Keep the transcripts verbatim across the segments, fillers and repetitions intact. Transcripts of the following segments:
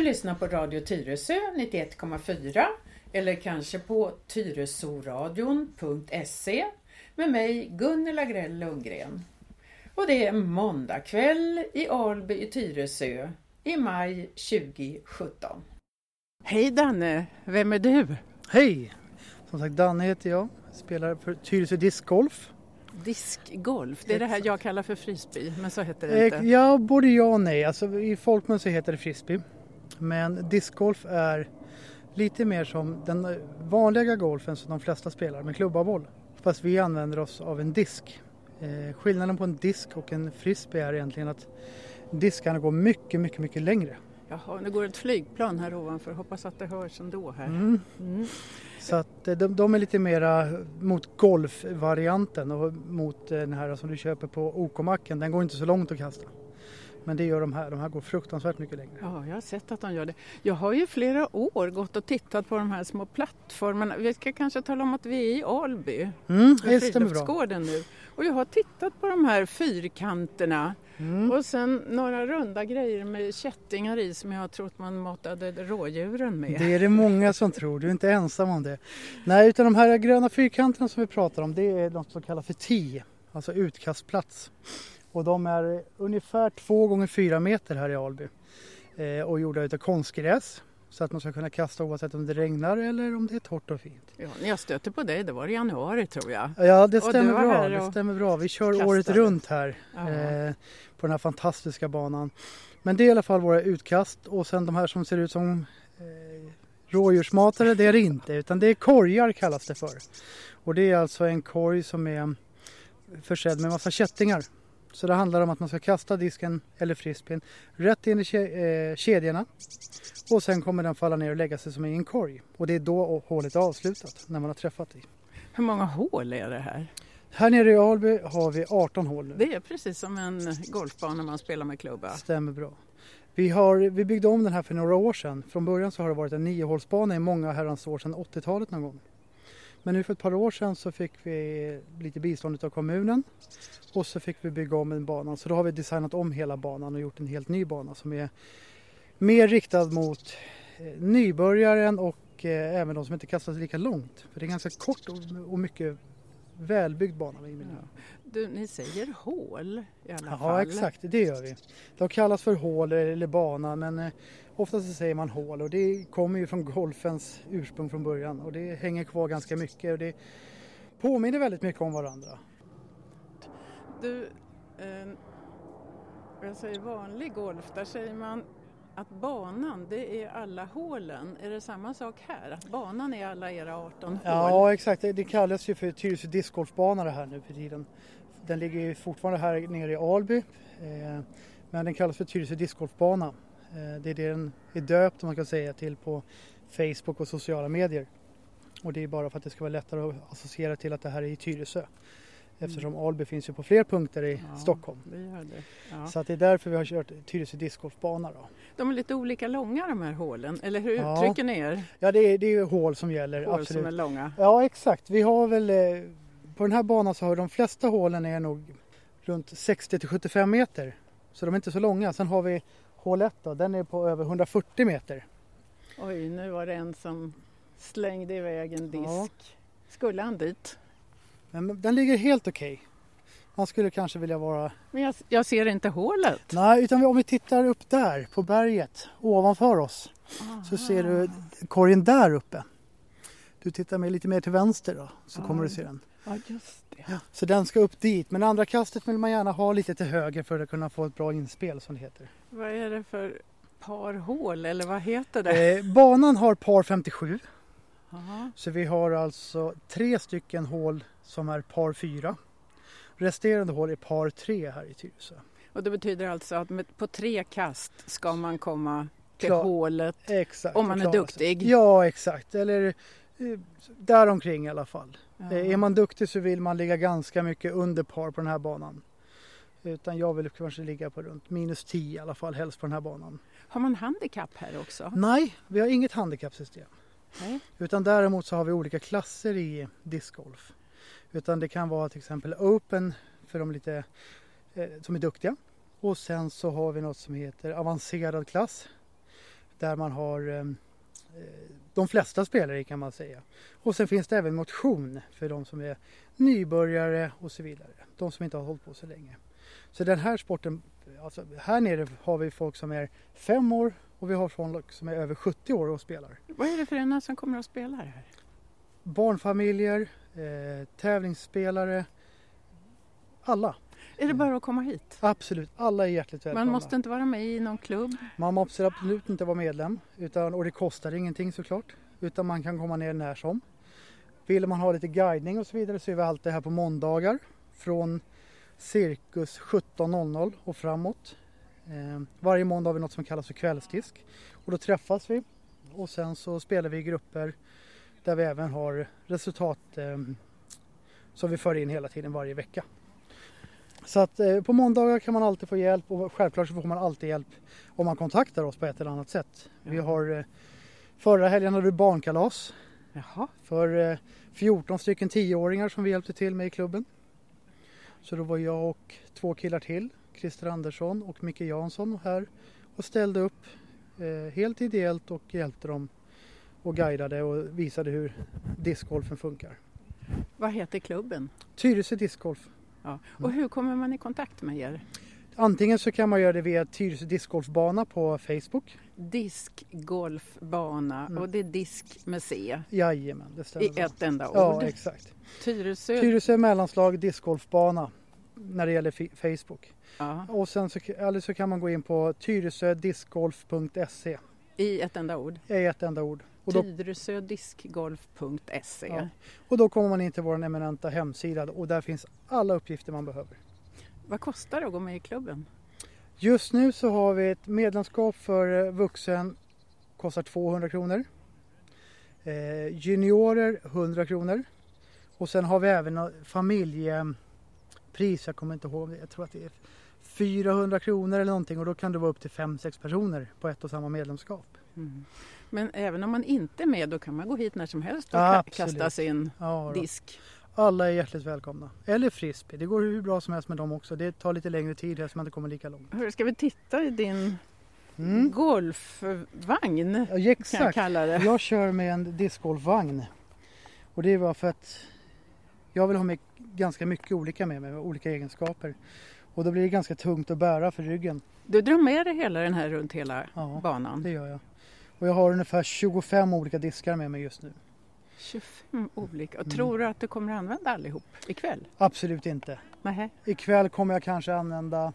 lyssnar på Radio Tyresö nittioett komma fyra eller kanske på tyresoradion punkt se med mig Gunnel Agrell Lundgren. Och det är måndag kväll i Alby i Tyresö i maj tjugo sjutton. Hej Danne, vem är du? Hej, som sagt Danne heter jag, spelar för Tyresö Discgolf. Diskgolf, det är det här jag kallar för frisbee, men så heter det inte. Ja, både ja och nej. Alltså, i folkmun så heter det frisbee. Men discgolf är lite mer som den vanliga golfen som de flesta spelar med klubba och boll. Fast vi använder oss av en disk. Eh, skillnaden på en disk och en frisbee är egentligen att diskarna går mycket, mycket, mycket längre. Jaha, nu går ett flygplan här ovanför. Hoppas att det hörs ändå här. Mm. Mm. Så att de, de är lite mera mot golfvarianten och mot den här som du köper på O K-macken. Den går inte så långt att kasta. Men det gör de här. De här går fruktansvärt mycket längre. Ja, jag har sett att de gör det. Jag har ju flera år gått och tittat på de här små plattformarna. Vi ska kanske tala om att vi är i Alby. Mm, det stämmer bra. Nu. Och jag har tittat på de här fyrkanterna. Mm. Och sen några runda grejer med kättingar i som jag har trott man matade rådjuren med. Det är det många som tror, du är inte ensam om det. Nej, utan de här gröna fyrkanterna som vi pratar om, det är något som kallas för tee, alltså utkastplats. Och de är ungefär två gånger fyra meter här i Alby eh, och gjorda utav konstgräs. Så att man ska kunna kasta oavsett om det regnar eller om det är torrt och fint. Ja, när jag stötte på dig, det var i januari tror jag. Ja, det stämmer bra. Det stämmer bra. Vi kör kastade. året runt här eh, på den här fantastiska banan. Men det är i alla fall våra utkast och sen de här som ser ut som eh, rådjursmatare, det är det inte. Utan det är korgar kallas det för. Och det är alltså en korg som är försedd med massa kättingar. Så det handlar om att man ska kasta disken eller frisbeen rätt in i kedjorna och sen kommer den falla ner och lägga sig som i en korg. Och det är då hålet är avslutat när man har träffat i. Hur många hål är det här? Här nere i Alby har vi arton hål nu. Det är precis som en golfbana man spelar med klubba. Stämmer bra. Vi, har, vi byggde om den här för några år sedan. Från början så har det varit en niohålsbana i många herrans år sedan åttiotalet någon gång. Men nu för ett par år sedan så fick vi lite bistånd av kommunen och så fick vi bygga om en bana. Så då har vi designat om hela banan och gjort en helt ny bana som är mer riktad mot eh, nybörjaren och eh, även de som inte kastar sig lika långt. För det är ganska kort och, och mycket välbyggd bana. Ja. Du, ni säger hål i alla ja, fall. Ja, exakt. Det gör vi. De kallas för hål eller bana, men eh, oftast så säger man hål. Och det kommer ju från golfens ursprung från början. Och det hänger kvar ganska mycket och det påminner väldigt mycket om varandra. Du, eh, jag säger vanlig golf, där säger man att banan, det är alla hålen. Är det samma sak här? Att banan är alla era arton hål? Ja, exakt. Det kallas ju för Tyresö discgolfbana det här nu för tiden. Den ligger ju fortfarande här nere i Alby. Eh, men den kallas för Tyresö discgolfbana. Eh, det är det den är döpt, om man kan säga, till på Facebook och sociala medier. Och det är bara för att det ska vara lättare att associera till att det här är i Tyresö. Eftersom Alby finns ju på fler punkter i ja, Stockholm. Vi hör det. Ja. Så att det är därför vi har kört Tyresö discgolfbana då. De är lite olika långa de här hålen, eller hur ja. uttrycker ni er? Ja, det är, det är ju hål som gäller. Hål absolut. Som är långa? Ja, exakt. Vi har väl, på den här banan så har de flesta hålen är nog runt sextio till sjuttiofem meter. Så de är inte så långa. Sen har vi hål ett då, den är på över hundrafyrtio meter. Oj, nu var det en som slängde iväg en disk. Ja. Skulle han dit? Men den ligger helt okej. Okay. Man skulle kanske vilja vara... Men jag, jag ser inte hålet. Nej, utan om vi tittar upp där på berget ovanför oss. Aha. Så ser du korgen där uppe. Du tittar med lite mer till vänster då, så ja. Kommer du se den. Ja, just det. Ja, så den ska upp dit. Men andra kastet vill man gärna ha lite till höger för att kunna få ett bra inspel som det heter. Vad är det för par hål eller vad heter det? Eh, banan har par femtiosju. Aha. Så vi har alltså tre stycken hål som är par fyra. Resterande hål är par tre här i Tyresö. Och det betyder alltså att med, på tre kast ska man komma till Klar, hålet exakt, om man är duktig? Sig. Ja, exakt. Eller eh, däromkring i alla fall. Ja. Eh, är man duktig så vill man ligga ganska mycket under par på den här banan. Utan jag vill kanske ligga på runt minus tio i alla fall, helst på den här banan. Har man handikapp här också? Nej, vi har inget handikappsystem. Nej. Utan däremot så har vi olika klasser i discgolf. Utan det kan vara till exempel open för de lite eh, som är duktiga. Och sen så har vi något som heter avancerad klass. där man har eh, de flesta spelare kan man säga. Och sen finns det även motion för de som är nybörjare och så vidare. De som inte har hållit på så länge. Så den här sporten, alltså här nere har vi folk som är fem år och vi har folk som är över sjuttio år och spelar. Vad är det för en som kommer att spela här? Barnfamiljer, eh, tävlingsspelare, alla. Är det bara att komma hit? Absolut, alla är hjärtligt välkomna. Man måste inte vara med i någon klubb? Man måste absolut inte vara medlem utan, och det kostar ingenting såklart. Utan man kan komma ner när som. Vill man ha lite guidning och så vidare så är vi alltid här på måndagar från cirkus sjutton noll noll och framåt. Eh, varje måndag har vi något som kallas för kvällsdisk. Och då träffas vi och sen så spelar vi i grupper där vi även har resultat eh, som vi för in hela tiden varje vecka. Så att eh, på måndagar kan man alltid få hjälp och självklart så får man alltid hjälp om man kontaktar oss på ett eller annat sätt. Ja. Vi har eh, förra helgen hade vi barnkalas. Jaha. För eh, fjorton stycken tioåringar som vi hjälpte till med i klubben. Så då var jag och två killar till, Christer Andersson och Micke Jansson här och ställde upp eh, helt ideellt och hjälpte dem och guidade och visade hur discgolfen funkar. Vad heter klubben? Tyresö discgolf. Ja. Och hur kommer man i kontakt med er? Antingen så kan man göra det via Tyresö discgolfbana på Facebook. Diskgolfbana mm. och det är disk med C. Jajamän, det stämmer. I ett enda ord. Ja, exakt. Tyresö. Tyresö mellanslag discgolfbana när det gäller f- Facebook. Ja. Och sen så, eller så kan man gå in på tyresö discgolf punkt se. I ett enda ord? I ett enda ord. tyresö discgolf punkt se. Ja. Och då kommer man in till vår eminenta hemsida och där finns alla uppgifter man behöver. Vad kostar det att gå med i klubben? Just nu så har vi ett medlemskap för vuxen kostar tvåhundra kronor. Eh, juniorer hundra kronor. Och sen har vi även en familjepris, jag kommer inte ihåg, jag tror att det är fyrahundra kronor eller någonting och då kan det vara upp till fem sex personer på ett och samma medlemskap. Mm. Men även om man inte är med då kan man gå hit när som helst och ja, kasta sin ja, disk. Alla är hjärtligt välkomna. Eller frisbee, det går hur bra som helst med dem också. Det tar lite längre tid här så man inte kommer lika långt. Hur ska vi titta i din mm. golfvagn? Ja, exakt. Kan jag kalla det. Jag kör med en discgolfvagn. Och det är bara för att jag vill ha med ganska mycket olika med mig, med olika egenskaper. Och då blir det ganska tungt att bära för ryggen. Du drar med dig hela den här runt hela ja, banan? Det gör jag. Och jag har ungefär tjugofem olika diskar med mig just nu. tjugofem olika. Och tror du att du kommer att använda allihop ikväll? Absolut inte. Nähä. Ikväll kommer jag kanske använda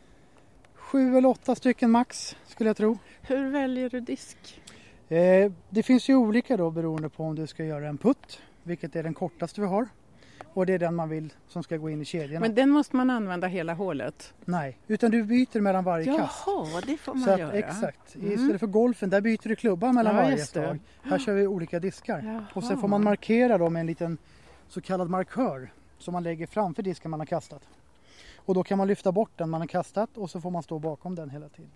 sju eller åtta stycken max skulle jag tro. Hur väljer du disk? Eh, det finns ju olika då beroende på om du ska göra en putt, vilket är den kortaste vi har. Och det är den man vill som ska gå in i kedjorna. Men den måste man använda hela hålet? Nej, utan du byter mellan varje Jaha, kast. Jaha, det får man så att, göra. Exakt. Mm. Istället för golfen, där byter du klubban mellan ja, varje slag. Här kör vi olika diskar. Jaha. Och sen får man markera då med en liten så kallad markör som man lägger framför disken man har kastat. Och då kan man lyfta bort den man har kastat och så får man stå bakom den hela tiden.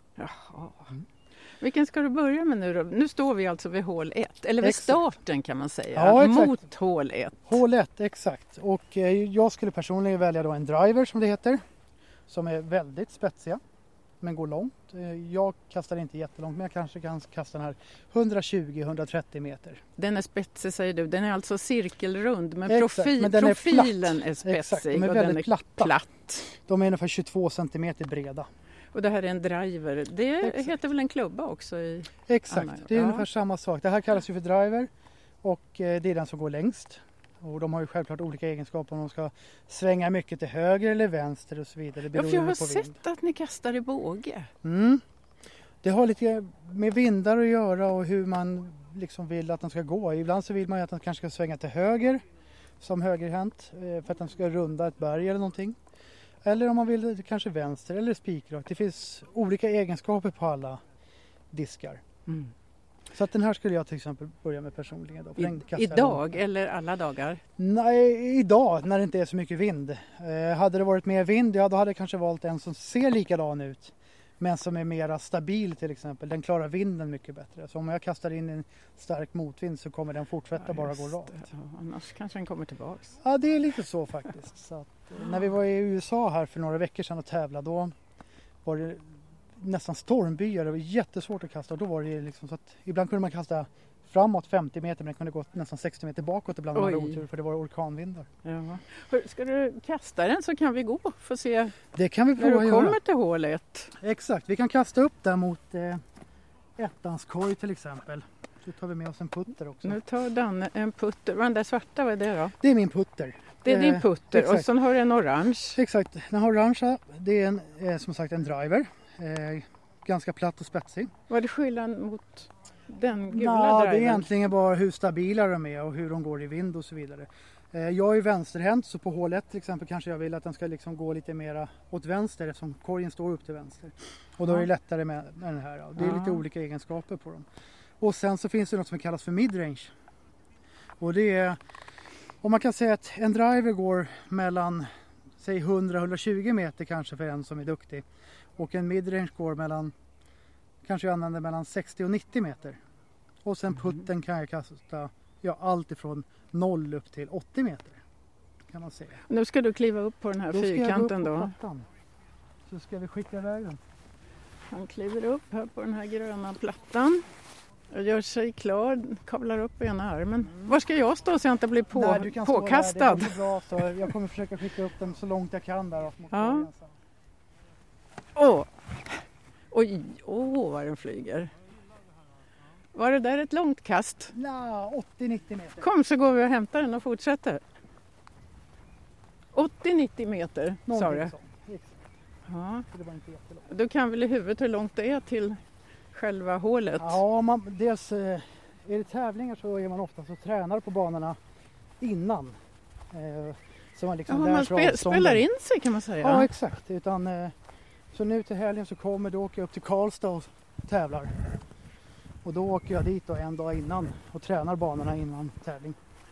Jaha. Mm. Vilken ska du börja med nu då? Nu står vi alltså vid hål ett, eller vid exakt. starten kan man säga, ja, mot hål ett. Hål ett, exakt. Och eh, jag skulle personligen välja då en driver som det heter, som är väldigt spetsiga, men går långt. Eh, jag kastar inte jättelångt, men jag kanske kan kasta den här hundratjugo till hundratrettio meter. Den är spetsig säger du, den är alltså cirkelrund, men, exakt, profi- men den profilen är, är spetsig exakt, de är och väldigt den är platta. platt. De är ungefär tjugotvå centimeter breda. Och det här är en driver. Det exakt. heter väl en klubba också? I exakt, Anna. det är ja. ungefär samma sak. Det här kallas ju för driver och eh, det är den som går längst. Och de har ju självklart olika egenskaper om de ska svänga mycket till höger eller vänster och så vidare. Ja, för jag har på sett vind. att ni kastar i båge. Mm. Det har lite med vindar att göra och hur man liksom vill att den ska gå. Ibland så vill man ju att den kanske ska svänga till höger som högerhänt för att den ska runda ett berg eller någonting. Eller om man vill kanske vänster eller spikrakt. Det finns olika egenskaper på alla diskar. Mm. Så att den här skulle jag till exempel börja med personligen. Då, I, idag eller alla dagar? Nej, idag när det inte är så mycket vind. Eh, hade det varit mer vind, ja, då hade jag kanske valt en som ser likadan ut. Men som är mera stabil till exempel. Den klarar vinden mycket bättre. Så om jag kastar in en stark motvind så kommer den fortsätta ja, bara gå rakt. Ja, annars kanske den kommer tillbaks. Ja, det är lite så faktiskt. Så att, när vi var i U S A här för några veckor sedan och tävlade, då var det nästan stormbyar. Det var jättesvårt att kasta och då var det liksom så att ibland kunde man kasta framåt femtio meter men det kunde gå nästan sextio meter bakåt ibland om man hade otur för det var orkanvindar. Ja. Ska du kasta den så kan vi gå för att se det kan vi när du kommer göra. Till hålet. Exakt, vi kan kasta upp där mot eh, ettans korg till exempel. Så tar vi med oss en putter också. Nu tar Danne en putter. Den där svarta, vad är det då? Det är min putter. Det är din putter eh, och sen har du en orange. Exakt, den har orangea. Det är en, eh, som sagt en driver. Eh, ganska platt och spetsig. Vad är det skillnad mot den gula Nå, drivern? Det är egentligen bara hur stabila de är och hur de går i vind och så vidare. Eh, jag är vänsterhänt så på hål ett till exempel kanske jag vill att den ska liksom gå lite mera åt vänster eftersom korgen står upp till vänster. Och då är det lättare med, med den här. Det är lite olika egenskaper på dem. Och sen så finns det något som kallas för midrange. Och det är, om man kan säga att en driver går mellan säg hundra till hundratjugo meter kanske för en som är duktig. Och en midrange går mellan, kanske jag använder mellan sextio och nittio meter. Och sen putten kan jag kasta ja, allt ifrån noll upp till åttio meter. Kan man säga. Nu ska du kliva upp på den här då fyrkanten då. då. Så ska vi skicka iväg den. Han kliver upp här på den här gröna plattan. Och gör sig klar, kavlar upp ena armen. Mm. Var ska jag stå så jag inte blir på, Nej, du kan påkastad? Stå där. Det bra, så jag kommer försöka skicka upp den så långt jag kan där. Ja. Åh, oj, åh vad den flyger. Var det där ett långt kast? Ja, åttio till nittio meter. Kom så går vi och hämtar den och fortsätter. åttio till nittio meter, sa du? Ja. Det var inte jättelångt. Du kan väl i huvudet hur långt det är till själva hålet? Ja, man, dels är det tävlingar så är man ofta så tränar på banorna innan. Eh, så man liksom ja, man spe, spelar in sig kan man säga. Ja, exakt. Utan, eh, så nu till helgen så kommer då åker jag upp till Karlstad och tävlar. Och då åker jag dit då en dag innan och tränar banorna innan tävling.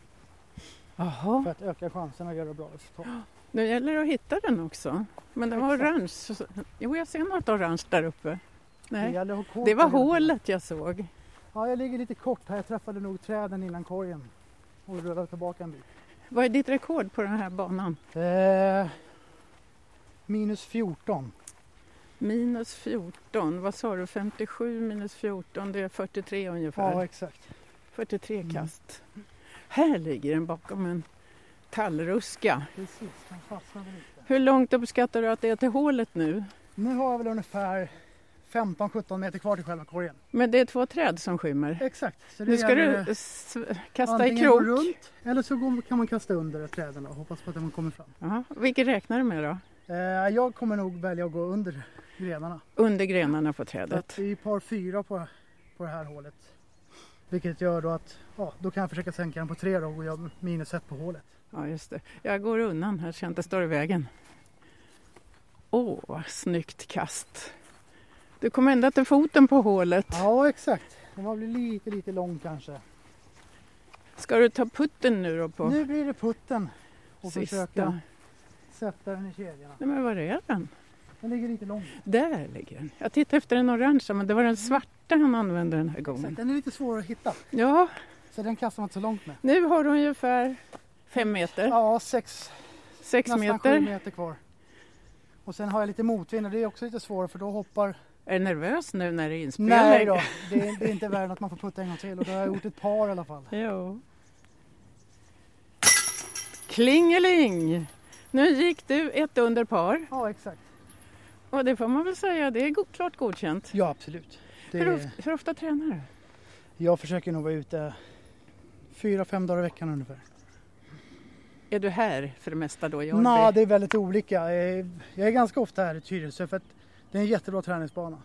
Aha. För att öka chansen att göra bra resultat. Nu gäller det att hitta den också. Men den var exakt. Orange. Jo, jag ser något orange där uppe. Nej, det, det var hålet jag såg. Ja, jag ligger lite kort här. Jag träffade nog träden innan korgen och rullade tillbaka en bit. Vad är ditt rekord på den här banan? Eh, minus fjorton. Minus fjorton. Vad sa du? femtiosju minus fjorton, det är fyrtiotre ungefär. Ja, exakt. fyrtiotre mm. kast. Här ligger den bakom en tallruska. Precis, den fastnade lite. Hur långt uppskattar du att det är till hålet nu? Nu har jag väl ungefär femton till sjutton meter kvar till själva korgen. Men det är två träd som skymmer? Exakt. Så det nu ska du s- kasta i krok? Runt, eller så kan man kasta under träden och hoppas på att den kommer fram. Aha. Vilket räknar du med då? Eh, jag kommer nog välja att gå under grenarna. Under grenarna på trädet? Så det är par fyra på, på det här hålet. Vilket gör då att ja, då kan jag försöka sänka den på tre då och jag minus ett på hålet. Ja, just det. Jag går undan här så jag inte står i vägen. Åh, vad snyggt kast. Du kom ända till foten på hålet. Ja, exakt. Den var blir lite, lite lång kanske. Ska du ta putten nu då på? Nu blir det putten. Och sista. Försöka sätta den i kedjorna. Nej, men var är den? Den ligger lite långt. Där ligger den. Jag tittade efter den orangea, men det var den svarta han använde den här gången. Exakt. Den är lite svår att hitta. Ja. Så den kastar man inte så långt med. Nu har du ungefär fem meter. Ja, sex. Sex nästan meter. sju meter kvar. Och sen har jag lite motvind och det är också lite svårt för då hoppar... Är du nervös nu när det är inspelning? Nej då, det är, det är inte värre än att man får putta en gång till och då har jag gjort ett par i alla fall. Jo. Klingeling! Nu gick du ett under par. Ja, exakt. Och det får man väl säga, det är go- klart godkänt. Ja, absolut. Det hur, är... ofta, hur ofta tränar du? Jag försöker nog vara ute fyra, fem dagar i veckan ungefär. Är du här för det mesta då? Jag Nej, det är väldigt olika. Jag är ganska ofta här i Tyresö för att det är en jättebra träningsbana.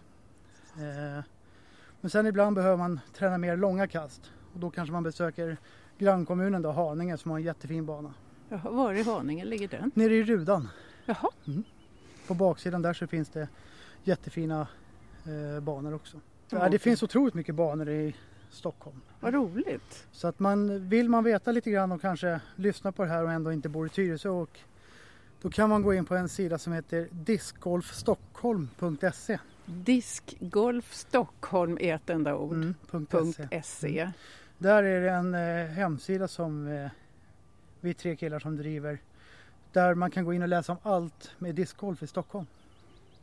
Men sen ibland behöver man träna mer långa kast. Och då kanske man besöker grannkommunen då, Haninge, som har en jättefin bana. Jaha, var i Haninge ligger den? Nere i Rudan. Jaha. Mm. På baksidan där så finns det jättefina eh, banor också. Ja, det finns otroligt mycket banor i Stockholm. Vad roligt. Så att man, vill man veta lite grann och kanske lyssna på det här och ändå inte bor i Tyresö, och då kan man gå in på en sida som heter discgolfstockholm punkt se. Discgolfstockholm är ett enda ord. Mm, punkt .se. Mm. Där är det en eh, hemsida som eh, vi tre killar som driver. Där man kan gå in och läsa om allt med discgolf i Stockholm.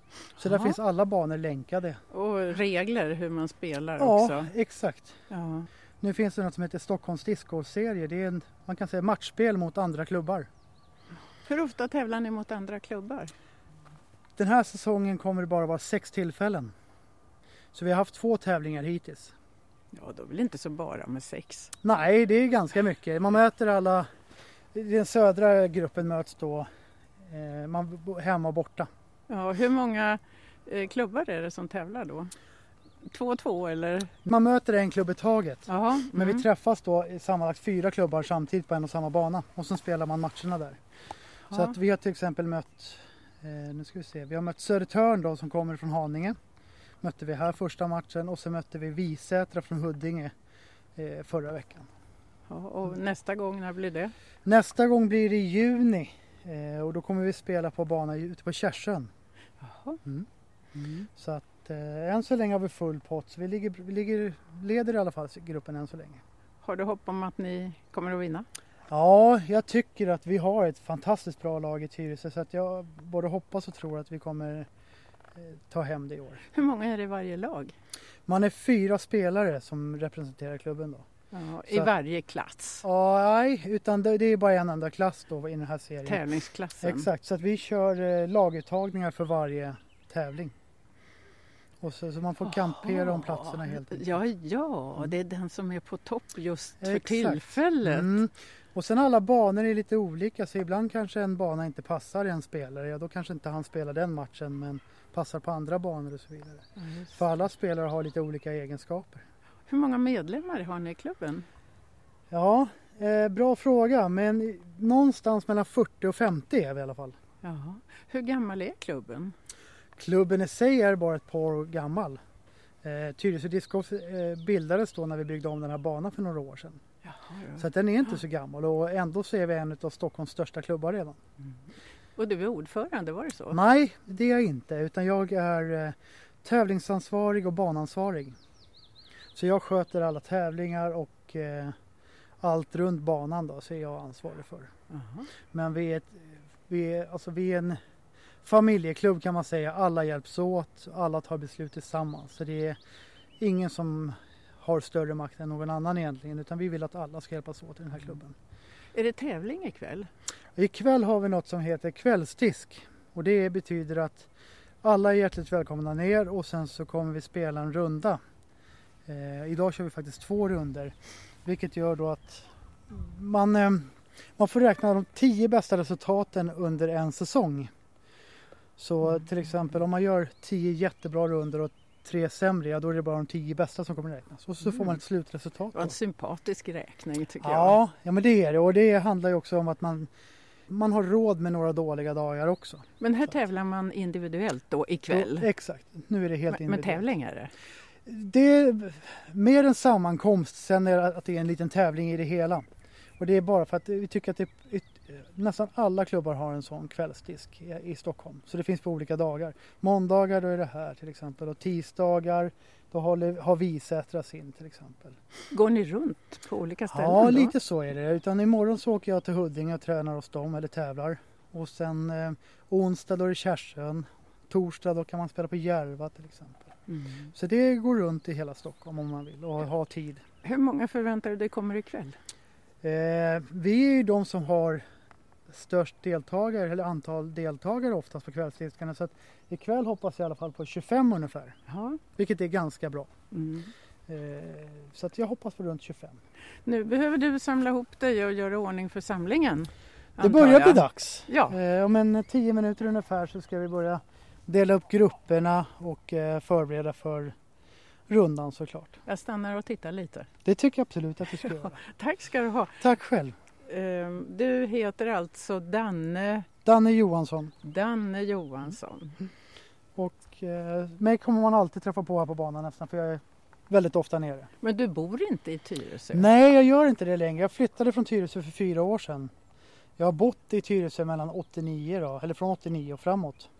Så där Aha. finns alla banor länkade. Och regler hur man spelar Ja, också. exakt. Ja. Nu finns det något som heter Stockholms disco-serie. Det är en, man kan säga matchspel mot andra klubbar. Hur ofta tävlar ni mot andra klubbar? Den här säsongen kommer det bara vara sex tillfällen. Så vi har haft två tävlingar hittills. Ja, då blir inte så bara med sex. Nej, det är ganska mycket. Man möter alla, den södra gruppen möts då eh, man, hemma och borta. Ja, hur många eh, klubbar är det som tävlar då? Två och två eller? Man möter en klubb i taget. Jaha. Mm. Men vi träffas då i sammanlagt fyra klubbar samtidigt på en och samma bana. Och så spelar man matcherna där. Ja. Så att vi har till exempel mött, eh, nu ska vi se, vi har mött Södertörn då som kommer från Haninge. Mötte vi här första matchen och så mötte vi Visätra från Huddinge eh, förra veckan. Ja, och nästa gång, när blir det? Nästa gång blir det i juni eh, och då kommer vi spela på bana ute på Kärsön. Jaha. Mm. Mm. Så att eh, än så länge har vi full pott, så vi ligger, vi ligger, leder i alla fall gruppen än så länge. Har du hopp om att ni kommer att vinna? Ja, jag tycker att vi har ett fantastiskt bra lag i Tyresö, så att jag både hoppas och tror att vi kommer eh, ta hem det i år. Hur många är det i varje lag? Man är fyra spelare som representerar klubben då. Ja, i Så- varje klass? Ja, nej, utan det, det är bara en enda klass då i den här serien. Tävlingsklassen? Exakt, så att vi kör eh, laguttagningar för varje tävling. Och så, så man får kampera om platserna helt enkelt. Ja, ja, det är den som är på topp just för Exakt. tillfället. Mm. Och sen alla banor är lite olika, så ibland kanske en bana inte passar en spelare. Ja, då kanske inte han spelar den matchen, men passar på andra banor och så vidare. Ja, just. För alla spelare har lite olika egenskaper. Hur många medlemmar har ni i klubben? Ja, eh, bra fråga, men någonstans mellan fyrtio och femtio är vi i alla fall. Jaha. Hur gammal är klubben? Klubben i sig är bara ett par år gammal. Eh, Tyresö Discgolf eh, bildades då när vi byggde om den här banan för några år sedan. Jaha, ja. Så att den är inte så gammal och ändå så är vi en av Stockholms största klubbar redan. Och du är ordförande, var det så? Nej, det är jag inte, utan jag är eh, tävlingsansvarig och banansvarig. Så jag sköter alla tävlingar och eh, allt runt banan då, så är jag ansvarig för. Jaha. Men vi är, ett, vi, är, alltså vi är en familjeklubb kan man säga. Alla hjälps åt, alla tar beslut tillsammans. Så det är ingen som har större makt än någon annan egentligen, utan vi vill att alla ska hjälpas åt i den här klubben. Är det tävling ikväll? Ikväll har vi något som heter kvällsdisk och det betyder att alla är hjärtligt välkomna ner och sen så kommer vi spela en runda. Eh, idag kör vi faktiskt två runder, vilket gör då att man, eh, man får räkna de tio bästa resultaten under en säsong. Så till exempel om man gör tio jättebra runder och tre sämre, ja, då är det bara de tio bästa som kommer räknas. Och så får man ett slutresultat. Det var en Då. sympatisk räkning tycker jag. Ja, ja, men det är det. Och det handlar ju också om att man, man har råd med några dåliga dagar också. Men här tävlar man individuellt då ikväll? Och, exakt, nu är det helt Men, men individuellt. tävling är det? Det är mer en sammankomst, sen är det att det är en liten tävling i det hela. Och det är bara för att vi tycker att det, nästan alla klubbar har en sån kvällsdisk i, i Stockholm. Så det finns på olika dagar. Måndagar då är det här till exempel och tisdagar då håller, har Visätra sin till exempel. Går ni runt på olika ställen Ja, då? lite så är det. Utan imorgon så åker jag till Huddinge och tränar hos dem eller tävlar. Och sen eh, onsdag då är det Kärsön. Torsdag då kan man spela på Järva till exempel. Mm. Så det går runt i hela Stockholm om man vill och ha tid. Hur många förväntar du dig kommer ikväll? Eh, vi är ju de som har störst deltagare eller antal deltagare oftast på kvällsdiskarna. Så att ikväll hoppas jag i alla fall på tjugofem ungefär. Ja. Vilket är ganska bra. Mm. Eh, så att jag hoppas på runt tjugofem. Nu behöver du samla ihop dig och göra ordning för samlingen. Det antar börjar jag. bli dags. Ja. Eh, om en tio minuter ungefär så ska vi börja dela upp grupperna och eh, förbereda för rundan såklart. Jag stannar och tittar lite. Det tycker jag absolut att du ska göra. Tack ska du ha. Tack själv. Ehm, Du heter alltså Danne, Danne Johansson. Danne Johansson. Och eh, mig kommer man alltid träffa på här på banan nästan, för jag är väldigt ofta nere. Men du bor inte i Tyresö? Nej, jag gör inte det längre. Jag flyttade från Tyresö för fyra år sedan. Jag har bott i Tyresö mellan åttionio då, eller från åttionio och framåt.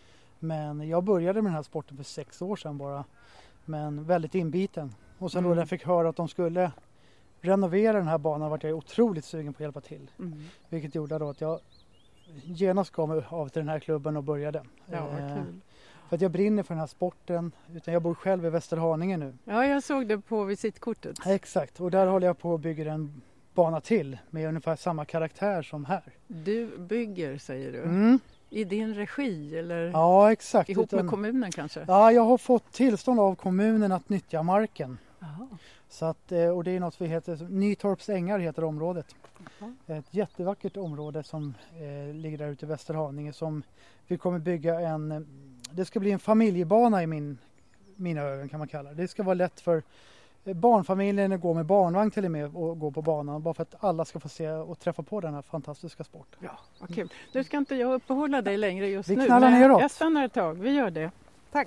Men jag började med den här sporten för sex år sedan bara. Men väldigt inbiten. Och sen Mm. då när jag fick höra att de skulle renovera den här banan var jag otroligt sugen på att hjälpa till. Mm. Vilket gjorde då att jag genast gav mig av till den här klubben och började. Ja, vad Eh, kul. för att jag brinner för den här sporten, utan jag bor själv i Västerhaninge nu. Ja, jag såg det på visitkortet. Exakt, och där håller jag på att bygga en bana till med ungefär samma karaktär som här. Du bygger, säger du. Mm. I din regi eller Ja, exakt. ihop utan, med kommunen kanske? Ja, jag har fått tillstånd av kommunen att nyttja marken. Aha. Så att, och det är något vi heter, Nytorps ängar heter området. Aha. Ett jättevackert område som eh, ligger där ute i Västerhaninge som vi kommer bygga en, det ska bli en familjebana i min, mina ögon kan man kalla det. Det ska vara lätt för barnfamiljen att gå med barnvagn till och med och gå på banan bara för att alla ska få se och träffa på den här fantastiska sporten. Ja, vad kul. Nu ska inte jag uppehålla dig längre just vi nu. Vi knallar men neråt. Jag stannar ett tag, vi gör det. Tack.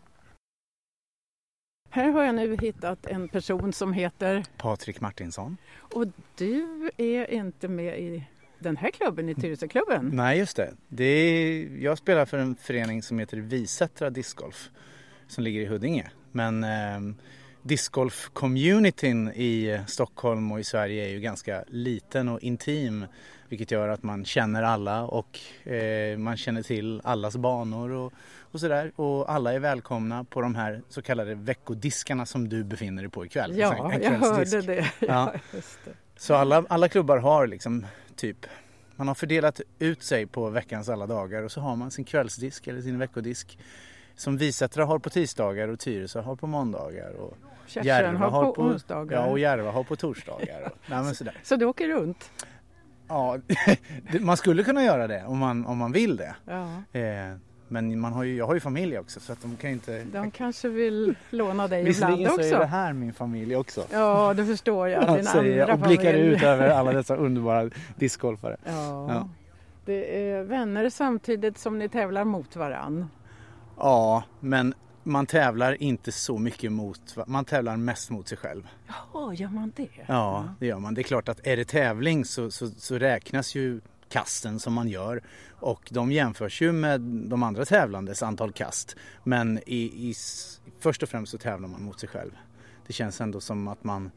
Här har jag nu hittat en person som heter Patrik Martinsson. Och du är inte med i den här klubben, i Tyresöklubben? Nej, just det. det är, jag spelar för en förening som heter Visättra discgolf som ligger i Huddinge. Men eh, discgolf-communityn i Stockholm och i Sverige är ju ganska liten och intim, vilket gör att man känner alla och eh, man känner till allas banor och, och sådär. Och alla är välkomna på de här så kallade veckodiskarna som du befinner dig på ikväll. Ja, en jag hörde det. Ja. Ja, just det. Så alla, alla klubbar har liksom typ, man har fördelat ut sig på veckans alla dagar och så har man sin kvällsdisk eller sin veckodisk som Visättra har på tisdagar och Tyresö har på måndagar och Järva har, har på onsdagar. Ja, och Järva har på torsdagar. Och, nej, men sådär. Så du åker runt? Ja, man skulle kunna göra det om man, om man vill det. Ja. Eh, men man har ju, jag har ju familj också så att de kan inte... De kanske vill låna dig ibland Visserligen också. så är det här min familj också. Ja, det förstår jag. Din säger andra jag och blickar familj. ut över alla dessa underbara discgolfare. Ja. Ja. Det är vänner samtidigt som ni tävlar mot varann. Ja, men man tävlar inte så mycket mot, man tävlar mest mot sig själv. Ja, gör man det? Ja, det gör man. Det är klart att är det tävling så, så, så räknas ju kasten som man gör och de jämförs ju med de andra tävlandes antal kast. Men i, i, först och främst så tävlar man mot sig själv. Det känns ändå som att man,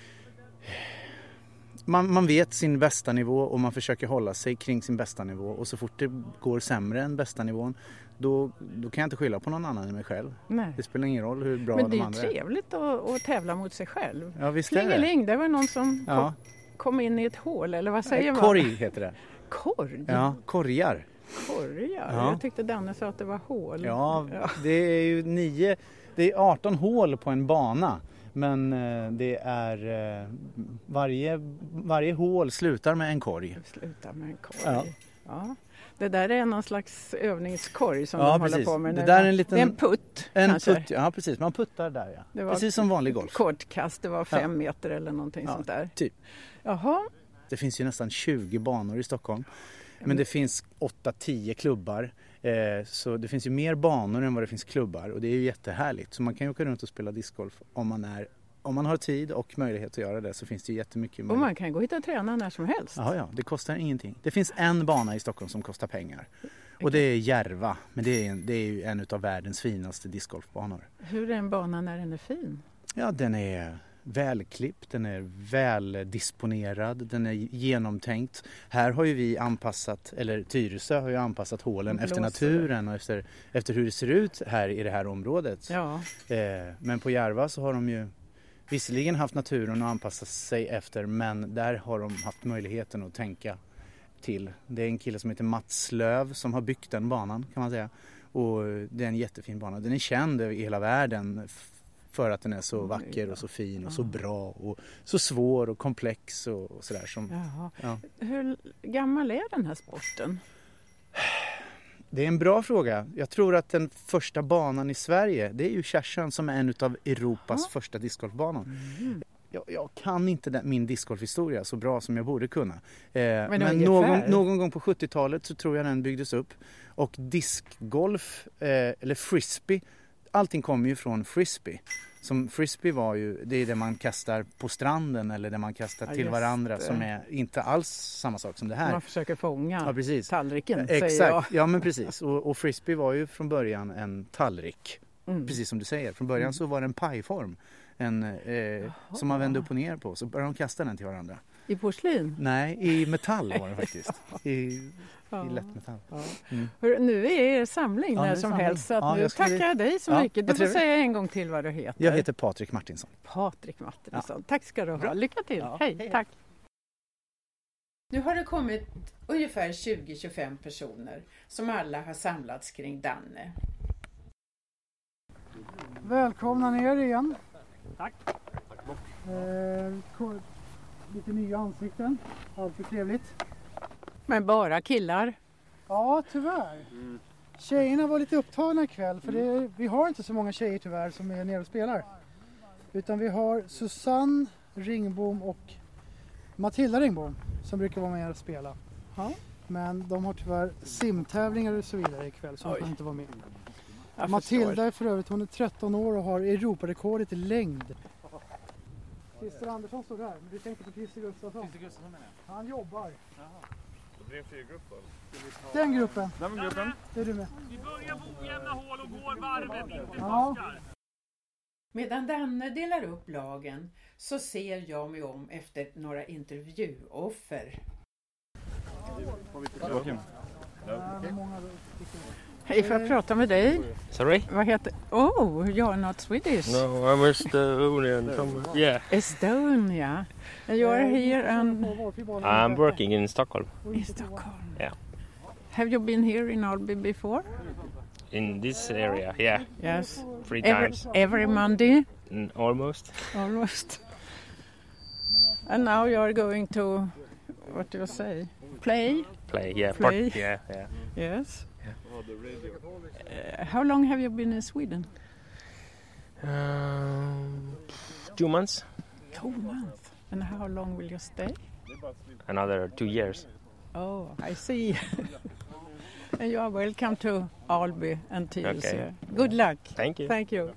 man, man vet sin bästa nivå och man försöker hålla sig kring sin bästa nivå och så fort det går sämre än bästa nivån Då, då kan jag inte skylla på någon annan än mig själv. Nej. Det spelar ingen roll hur bra Men de det andra är ju trevligt att, att tävla mot sig själv. Ja, visst är det. Klingeling, det var någon som Ja. kom, kom in i ett hål, eller vad säger man? Korg heter det. Korg? Ja, korgar. Korgar? Ja. Jag tyckte Danne sa att det var hål. Ja, det är ju nio, det är arton hål på en bana. Men eh, det är eh, varje, varje hål slutar med en korg. Slutar med en korg. Ja. Ja. Det där är någon slags övningskorg som Ja, de precis. håller på med nu. Det där är en liten- Det är en putt En kanske. putt, ja precis, man puttar där ja. Det var Precis som vanlig golf. Kortkast, det var fem Ja. meter eller någonting Ja, sånt där. typ. Jaha. Det finns ju nästan tjugo banor i Stockholm. Men det finns åtta tio klubbar. Eh, så det finns ju mer banor än vad det finns klubbar. Och det är ju jättehärligt. Så man kan ju åka runt och spela discgolf om man, är, om man har tid och möjlighet att göra det. Så finns det ju jättemycket Och möjlighet. man kan gå hit och träna när som helst. Ja, ja, det kostar ingenting. Det finns en bana i Stockholm som kostar pengar. Och det är Järva. Men det är, en, det är ju en av världens finaste discgolfbanor. Hur är en bana när den är fin? Ja, den är välklippt, den är väldisponerad, den är genomtänkt. Här har ju vi anpassat, eller Tyresö har ju anpassat hålen Och efter blåser. naturen och efter, efter hur det ser ut här i det här området. Ja. Eh, men på Järva så har de ju visserligen haft naturen att anpassa sig efter, men där har de haft möjligheten att tänka till. Det är en kille som heter Mats Löv som har byggt den banan kan man säga. Och det är en jättefin bana. Den är känd i hela världen för att den är så vacker och så fin och så bra och så svår och komplex och, och sådär. Som, Jaha. ja. Hur gammal är den här sporten? Det är en bra fråga. Jag tror att den första banan i Sverige, det är ju Kärsön som är en av Europas Ja. första discgolfbanor. Mm. Jag, jag kan inte den, min discgolfhistoria så bra som jag borde kunna. Eh, men ungefär? någon, någon gång på sjuttiotalet så tror jag den byggdes upp. Och diskgolf, eh, eller frisbee, allting kommer ju från frisbee. Som frisbee var ju, det är det man kastar på stranden eller det man kastar Ja, till just varandra det. som är inte alls samma sak som det här. Man försöker fånga Ja, precis. tallriken, Ja, säger exakt, jag. ja men precis. Och, och frisbee var ju från början en tallrik. Mm. Precis som du säger. Från början Mm. så var det en pajform. En, eh, som man vände upp och ner på. Så började de kasta den till varandra. I porslin? Nej, i metall var det faktiskt. I, Ja. i lättmetall. Ja. Mm. Hör, nu är er samling Ja, när det är som samling. helst. Så att Ja, nu jag skulle- tackar jag dig så Ja, mycket. Du vad får trevligt. säga en gång till vad du heter. Jag heter Patrik Martinsson. Patrik Martinsson. Tack ska du ha. Bra. Lycka till. Ja, hej, hej, hej. tack. Nu har det kommit ungefär tjugo till tjugofem personer som alla har samlats kring Danne. Välkomna ner igen. Tack. Eh, ko- lite nya ansikten. Alltid trevligt. Men bara killar. Ja, tyvärr. Tjejerna var lite upptagna ikväll för det, vi har inte så många tjejer tyvärr som är nere och spelar. Utan vi har Susanne Ringbom och Matilda Ringbom som brukar vara med och spela. Ja. Men de har tyvärr simtävlinger och så vidare ikväll så de Oj. kan inte vara med. Jag Matilda förstår. är för övrigt, hon är tretton år och har Europarekordet i längd. Christer Andersson står där, men du tänker på Christer Gustafsson. Han jobbar. Det blir en fyrgrupp då? Den gruppen, Den gruppen? det är du med. Vi börjar på ojämna hål och går varvet, inte Ja. fuskar. Medan Danne delar upp lagen så ser jag mig om efter några intervjuoffer. Joakim. Hej, får jag prata med dig? Sorry? Vad heter... Oh, you're not Swedish. No, I'm Estonian from yeah. Estonia. And you are here and I'm working in Stockholm. in Stockholm. Yeah. Have you been here in Alby before? In this area, yeah. Yes. Three Every, times. every Monday, Mm, almost. almost. And now you are going to, what do you say, play? Play, yeah. Play. Part, yeah, yeah. Yes. Uh, how long have you been in Sweden? Um, two months. Two months. And how long will you stay? Another two years. Oh, I see. And you are welcome to Alby and Tyresö. Okay. Good luck. Thank you. Thank you.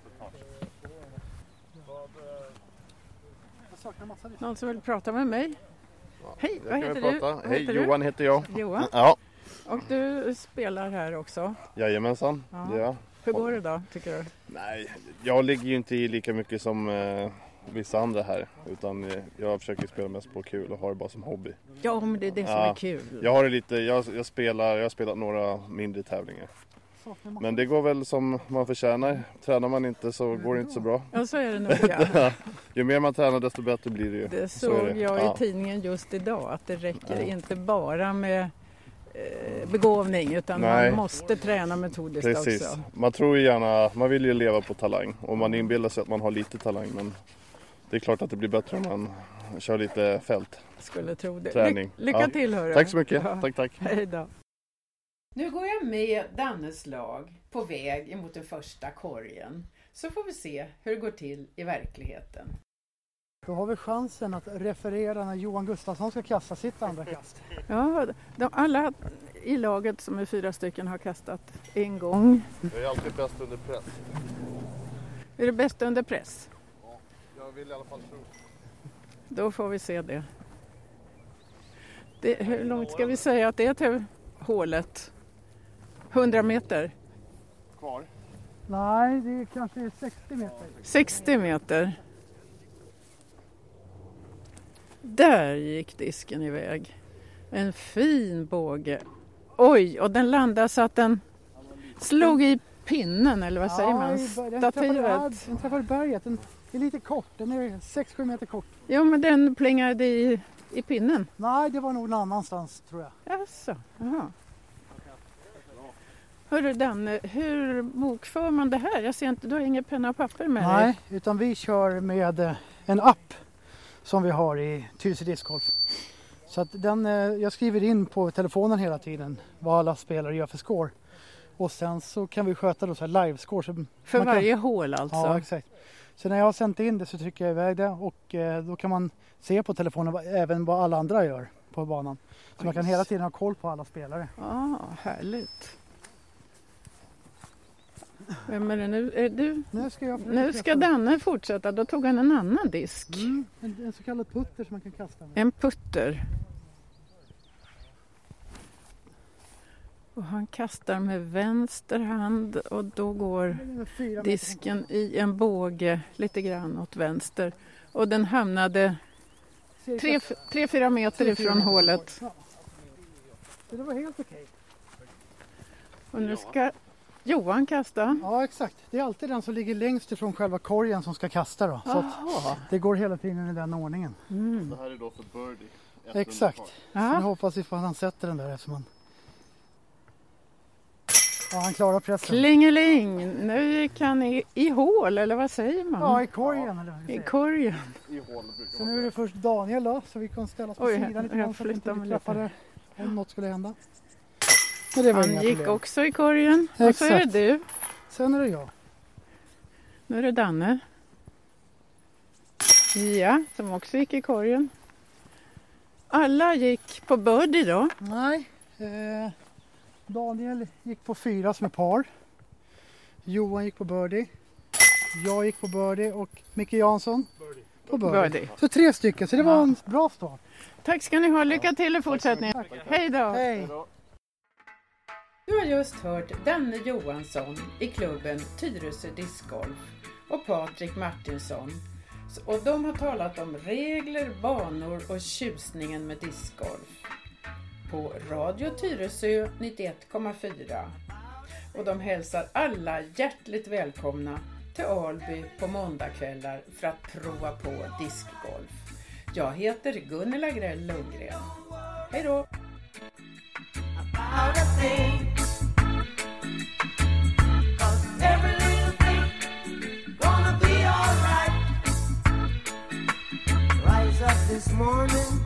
Någon som vill prata med mig? Hej, vad heter du? Vad Hej, heter du? Johan heter jag. Johan. Ja, Och du spelar här också. jajamensan. Ja. Ja. Ja. Hur går det då, tycker du? Nej, jag ligger ju inte i lika mycket som eh, vissa andra här. Utan eh, jag försöker spela mest på kul och har det bara som hobby. Ja, men det är det som Ja. är kul. Jag har det lite, jag, jag spelar, jag har spelat några mindre tävlingar. Men det går väl som man förtjänar. Tränar man inte så går det inte så bra. Ja, så är det nog. Ja. Ju mer man tränar desto bättre blir det ju. Det Så såg är det. jag i Ja. tidningen just idag, att det räcker Ja. inte bara med eh, begåvning, utan Nej. man måste träna metodiskt Precis. också. Man tror ju gärna, man vill ju leva på talang. Och man inbillar sig att man har lite talang. Men det är klart att det blir bättre om man kör lite fält. Skulle tro det. Träning. Ly- lycka Ja. till, hörru. Tack så mycket. Ja. Tack, tack. Hej då. Nu går jag med Dannes lag på väg emot den första korgen. Så får vi se hur det går till i verkligheten. Då har vi chansen att referera när Johan Gustafsson ska kasta sitt andra kast. Ja, de, alla i laget som är fyra stycken har kastat en gång. Jag är alltid bäst under press. Är det bästa under press? Jag vill i alla fall tro. Då får vi se det. det hur långt ska vi säga att det är till hålet? hundra meter? Kvar. Nej, det är kanske sextio meter. sextio meter. Där gick disken iväg. En fin båge. Oj, och den landade så att den slog i pinnen, eller vad säger man? Ja, i bör- den träffade- ja, Stativet. Den träffade berget. Den är lite kort. Den är sex sju meter kort. Jo, men den plingade i, i pinnen. Nej, det var nog någon annanstans tror jag. Jaså, jaha. Hörru Danne, hur bokför man det här? Jag ser inte, du har ingen penna och papper med dig. Nej, utan vi kör med eh, en app som vi har i Tyresö discgolf. Så att den, eh, jag skriver in på telefonen hela tiden vad alla spelare gör för score. Och sen så kan vi sköta då så här live-score. Så För man kan- varje hål alltså? Ja, exakt. Så när jag har sänt in det så trycker jag iväg det och eh, då kan man se på telefonen vad, även vad alla andra gör på banan. Så man kan hela tiden ha koll på alla spelare. Ja, härligt. Vem är det nu? Är du? Nu ska, jag Nu ska Danne fortsätta, då tog han en annan disk. Mm, en, en så kallad putter som man kan kasta med. En putter. Och han kastar med vänster hand och då går Fyra meter. disken i en båge lite grann åt vänster. Och den hamnade cirka Tre, tre fyra meter tre, fyra ifrån meter hålet. Ja. Så det var helt okej. Och nu ska Johan kasta. Ja, exakt. Det är alltid den som ligger längst ifrån själva korgen som ska kasta då. Så att Jaha. det går hela tiden i den ordningen. Mm. Det här är då för birdie. Ett Exakt. undantag. Så nu Ja. hoppas vi på att han sätter den där eftersom han... Ja, han klarar pressen. Klingeling! Nu gick han i, i hål, eller vad säger man? Ja, i korgen. Eller vad vi I säger. korgen. I hål brukar Så man nu är det först Daniel då, så vi kan ställa oss på Oj, sidan lite jag grann så att flyttar inte mig vi lite. träffar det om något skulle hända. Men det var Han inga gick problem. också i korgen. Och så är det Exakt. du. Sen är det jag. Nu är det Danne. Ja, som också gick i korgen. Alla gick på birdie då. Nej, eh, Daniel gick på fyra som är par. Johan gick på birdie. Jag gick på birdie och Micke Jansson på birdie. Birdie. Så tre stycken, så det var en bra start. Tack ska ni ha. Lycka till i fortsättningen. Hej då! Hej! Du har just hört Danne Johansson i klubben Tyresö Discgolf och Patrik Martinsson. Och de har talat om regler, banor och tjusningen med discgolf på Radio Tyresö nittioett komma fyra. Och de hälsar alla hjärtligt välkomna till Alby på måndagskvällar för att prova på discgolf. Jag heter Gunilla Grell Lundgren. Hej då! About a thing, 'cause every little thing gonna be alright. Rise up this morning